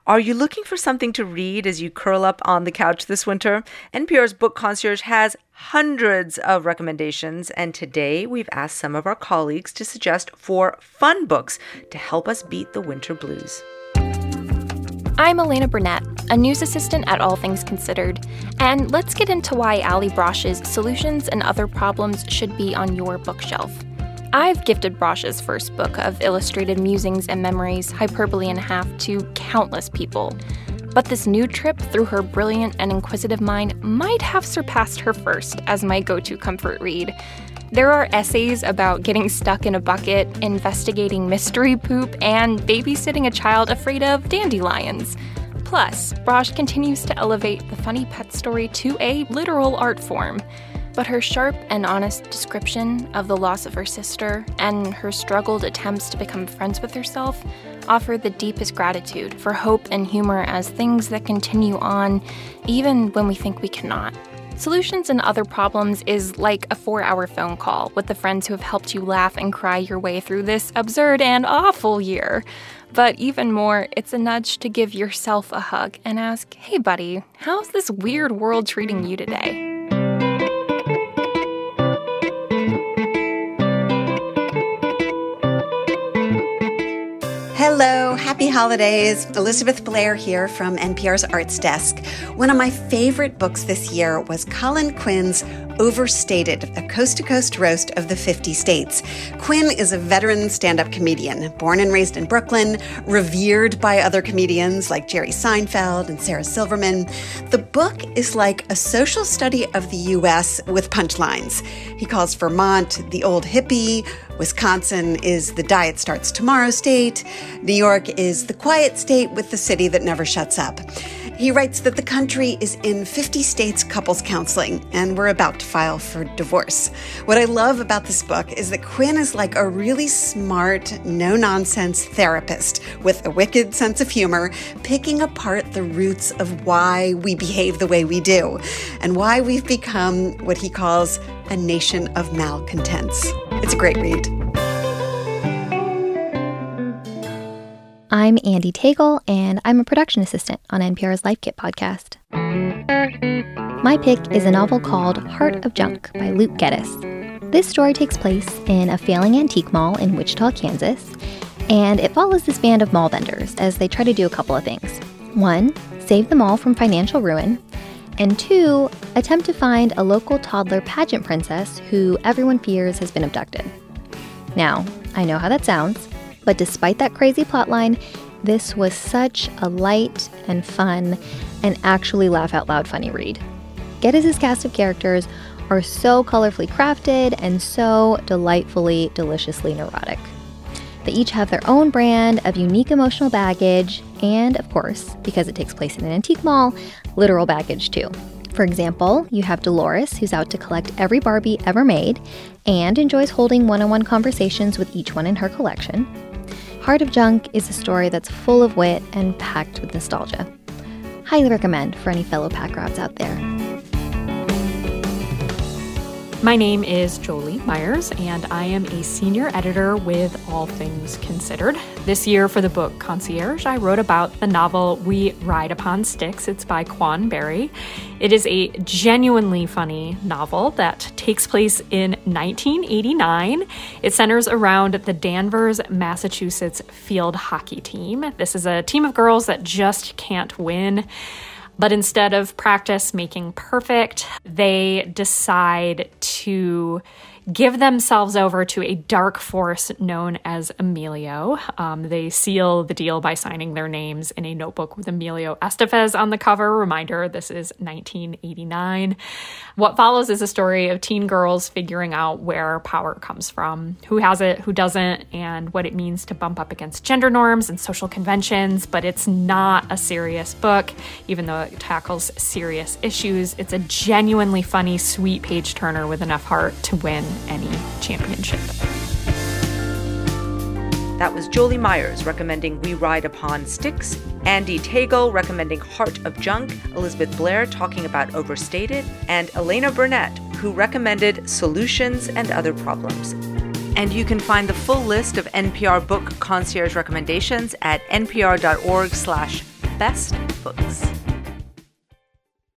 Are you looking for something to read as you curl up on the couch this winter? NPR's Book Concierge has hundreds of recommendations, and today we've asked some of our colleagues to suggest 4 fun books to help us beat the winter blues. I'm Elena Burnett, a news assistant at All Things Considered, and let's get into why Ali Brosh's Solutions and Other Problems should be on your bookshelf. I've gifted Brosh's first book of illustrated musings and memories, Hyperbole and a Half, to countless people. But this new trip through her brilliant and inquisitive mind might have surpassed her first as my go-to comfort read. There are essays about getting stuck in a bucket, investigating mystery poop, and babysitting a child afraid of dandelions. Plus, Brosh continues to elevate the funny pet story to a literal art form. But her sharp and honest description of the loss of her sister and her struggled attempts to become friends with herself offer the deepest gratitude for hope and humor as things that continue on even when we think we cannot. Solutions and Other Problems is like a 4-hour phone call with the friends who have helped you laugh and cry your way through this absurd and awful year. But even more, it's a nudge to give yourself a hug and ask, hey buddy, how's this weird world treating you today? Hello, happy holidays. Elizabeth Blair here from NPR's Arts Desk. One of my favorite books this year was Colin Quinn's Overstated, a coast-to-coast roast of the 50 states. Quinn is a veteran stand-up comedian, born and raised in Brooklyn, revered by other comedians like Jerry Seinfeld and Sarah Silverman. The book is like a social study of the U.S. with punchlines. He calls Vermont the old hippie, Wisconsin is the diet starts tomorrow state, New York is the quiet state with the city that never shuts up. He writes that the country is in 50 states couples counseling, and we're about to file for divorce. What I love about this book is that Quinn is like a really smart, no-nonsense therapist with a wicked sense of humor, picking apart the roots of why we behave the way we do, and why we've become what he calls a nation of malcontents. It's a great read. I'm Andy Tagle, and I'm a production assistant on NPR's Life Kit podcast. My pick is a novel called Heart of Junk by Luke Geddes. This story takes place in a failing antique mall in Wichita, Kansas, and it follows this band of mall vendors as they try to do a couple of things. 1, save the mall from financial ruin, and 2, attempt to find a local toddler pageant princess who everyone fears has been abducted. Now, I know how that sounds, but despite that crazy plotline, this was such a light and fun and actually laugh-out-loud funny read. Geddes' cast of characters are so colorfully crafted and so delightfully, deliciously neurotic. They each have their own brand of unique emotional baggage and, of course, because it takes place in an antique mall, literal baggage too. For example, you have Dolores, who's out to collect every Barbie ever made and enjoys holding one-on-one conversations with each one in her collection. Heart of Junk is a story that's full of wit and packed with nostalgia. Highly recommend for any fellow pack rats out there. My name is Jolie Myers, and I am a senior editor with All Things Considered. This year for the Book Concierge, I wrote about the novel We Ride Upon Sticks. It's by Quan Barry. It is a genuinely funny novel that takes place in 1989. It centers around the Danvers, Massachusetts field hockey team. This is a team of girls that just can't win. But instead of practice making perfect, they decide to give themselves over to a dark force known as Emilio. They seal the deal by signing their names in a notebook with Emilio Estevez on the cover. Reminder, this is 1989. What follows is a story of teen girls figuring out where power comes from, who has it, who doesn't, and what it means to bump up against gender norms and social conventions. But it's not a serious book, even though it tackles serious issues. It's a genuinely funny, sweet page-turner with enough heart to win any championship. That was Jolie Myers recommending We Ride Upon Sticks, Andy Tagle recommending Heart of Junk, Elizabeth Blair talking about Overstated, and Elena Burnett, who recommended Solutions and Other Problems. And you can find the full list of NPR Book Concierge recommendations at npr.org/book best books.